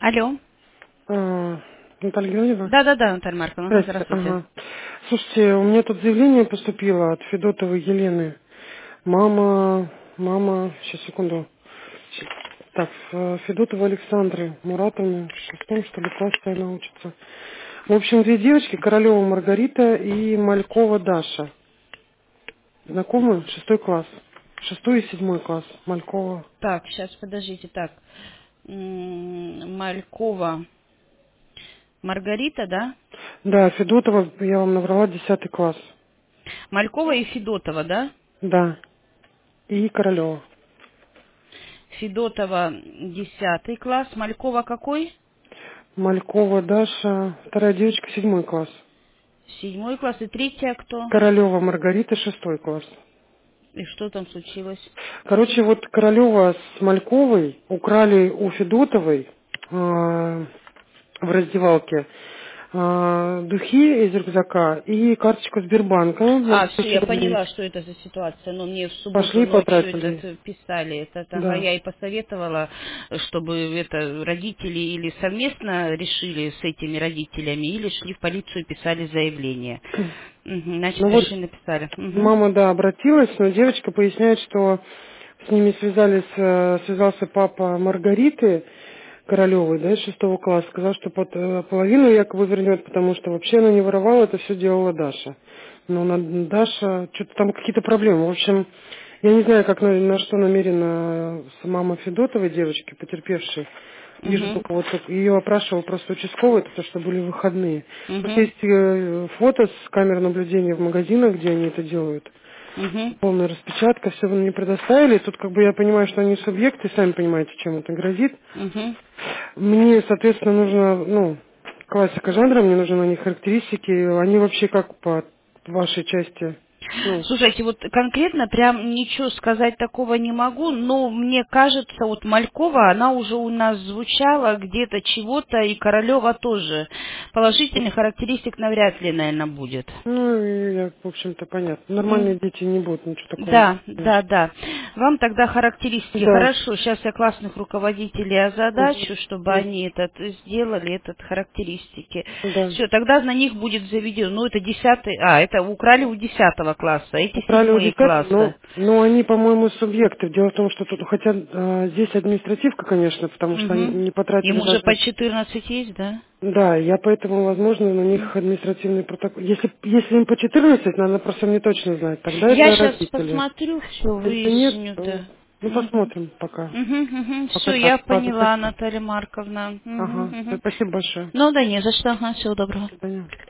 Алло. Наталья Георгиевна? Да-да-да, Наталья Марковна, Здрасте. здравствуйте. Ага. Слушайте, у меня тут заявление поступило от Федотовой Елены. Мама, сейчас, секунду. Так, Федотова Александры Муратовны, в шестом, что ли, классе она учится. В общем, две девочки, Королева Маргарита и Малькова Даша. Знакомы? Шестой класс. Шестой и седьмой класс. Малькова. Так, сейчас, подождите, так. Малькова Маргарита, да? Да, Федотова, я вам наврала, 10 класс. Малькова и Федотова, да? Да. И Королева. Федотова 10 класс, Малькова какой? Малькова Даша, вторая девочка, 7 класс. 7 класс. И третья кто? Королева Маргарита, 6 класс. И что там случилось? Короче, вот Королева с Мальковой украли у Федотовой в раздевалке духи из рюкзака и карточку Сбербанка на А, все, 1000 я рублей. поняла, что это за ситуация. Но мне в субботу Пошли ночью потратили. писали этот. Ага, Да. я и посоветовала, чтобы это родители или совместно решили с этими родителями, или шли в полицию и писали заявление. Мгм, значит, Ну вот решили, написали. Мгм. мама, да, обратилась, но девочка поясняет, что с ними связался папа Маргариты Королевой, да, из 6 класса, сказал, что половину якобы вернет, потому что вообще она не воровала, это все делала Даша. Но Даша, что-то там какие-то проблемы. В общем, я не знаю, как на что намерена мама Федотовой девочки, потерпевшей. Вижу Мгм. только вот ее опрашивал просто участковый, это то, что были выходные. Тут Мгм. есть фото с камер наблюдения в магазинах, где они это делают. Мгм. Полная распечатка, все вы мне предоставили. Тут как бы я понимаю, что они субъекты, сами понимаете, чем это грозит. Мгм. Мне, соответственно, нужно, классика жанра, мне нужны на них характеристики. Они вообще как по вашей части? Ну, Слушайте, вот конкретно прям ничего сказать такого не могу, но мне кажется, вот Малькова, она уже у нас звучала где-то чего-то, и Королева тоже. Положительных характеристик навряд ли, наверное, будет. в общем-то, понятно. Нормальные дети не будут ничего такого, Да, да, конечно. да. Вам тогда характеристики. Да. Хорошо, сейчас я классных руководителей Мгм. озадачу, чтобы Мгм. они сделали этот характеристики. Да. Все, тогда на них будет заведено. Ну, это 10, это украли у 10 класса, эти Украли у седьмые десятого, классы. но они, по-моему, субъекты. Дело в том, что тут, хотя здесь административка, конечно, потому что они Угу. не потратили Им уже по даже. 14 есть, да? Да, я поэтому, возможно, на них административный протокол. Если им по 14, надо просто мне точно знать. Тогда Я это сейчас родители. посмотрю, все Если нет, выясню, то да. посмотрим пока. Все, Пока я так. Ладно, поняла, спасибо. Наталья Марковна. Ага. Мгм. Спасибо большое. Ну да не за что. Ага, всего доброго. До свидания.